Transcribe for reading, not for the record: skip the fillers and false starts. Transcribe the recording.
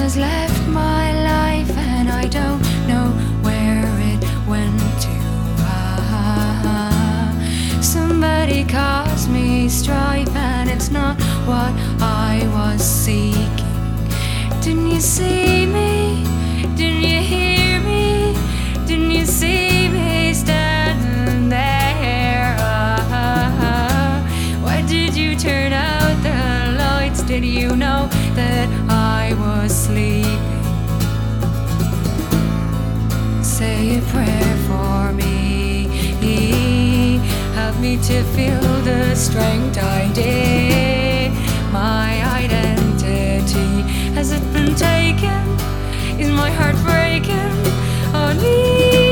has left my life and I don't know where it went to. Somebody caused me strife and it's not what I was seeking. Didn't you see me? Didn't you hear me? Didn't you see me standing there? Why did you turn out the lights? Did you know that I was sleeping? Say a prayer for me. Help me to feel the strength I did. My identity, has it been taken? Is my heart breaking? Oh,